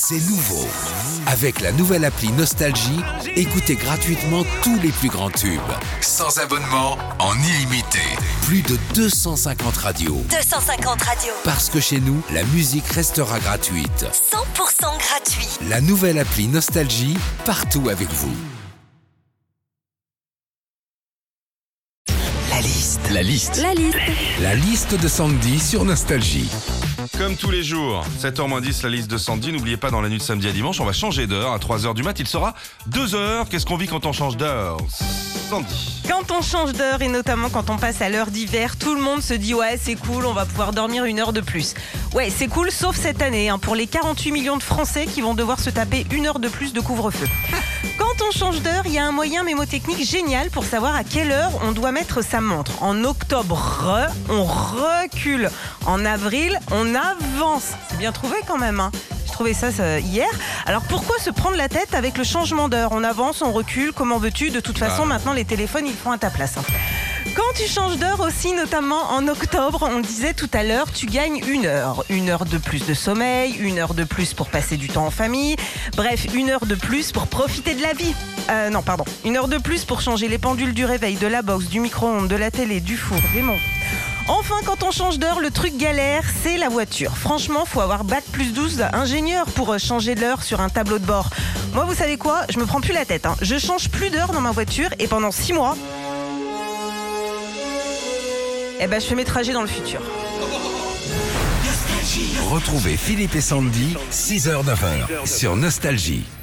c'est nouveau. Avec la nouvelle appli Nostalgie, écoutez gratuitement tous les plus grands tubes. Sans abonnement, en illimité. Plus de 250 radios. 250 radios. Parce que chez nous, la musique restera gratuite. 100% gratuit. La nouvelle appli Nostalgie, partout avec vous. La liste de Sandy sur Nostalgie. Comme tous les jours, 7h-10, la liste de Sandy. N'oubliez pas, dans la nuit de samedi à dimanche, on va changer d'heure. À 3h du mat, il sera 2h. Qu'est-ce qu'on vit quand on change d'heure, Sandy? Quand on change d'heure et notamment quand on passe à l'heure d'hiver, tout le monde se dit ouais c'est cool, on va pouvoir dormir une heure de plus. Ouais c'est cool sauf cette année pour les 48 millions de Français qui vont devoir se taper une heure de plus de couvre-feu. Quand on change d'heure, il y a un moyen mémotechnique génial pour savoir à quelle heure on doit mettre sa montre. En octobre, on recule. En avril, on avance. C'est bien trouvé quand même, J'ai trouvé ça hier. Alors pourquoi se prendre la tête avec le changement d'heure? On avance, on recule, comment veux-tu? De toute façon, maintenant les téléphones ils font à ta place. Quand tu changes d'heure aussi, notamment en octobre, on le disait tout à l'heure, tu gagnes une heure. Une heure de plus de sommeil, une heure de plus pour passer du temps en famille. Bref, une heure de plus pour profiter de la vie. Une heure de plus pour changer les pendules du réveil, de la box, du micro-ondes, de la télé, du four, des montres. Enfin, quand on change d'heure, le truc galère, c'est la voiture. Franchement, faut avoir bac plus 12 ingénieur pour changer l'heure sur un tableau de bord. Moi, vous savez quoi? Je me prends plus la tête. Je change plus d'heure dans ma voiture et pendant 6 mois, je fais mes trajets dans le futur. Retrouvez Philippe et Sandy, 6h-9h, sur Nostalgie.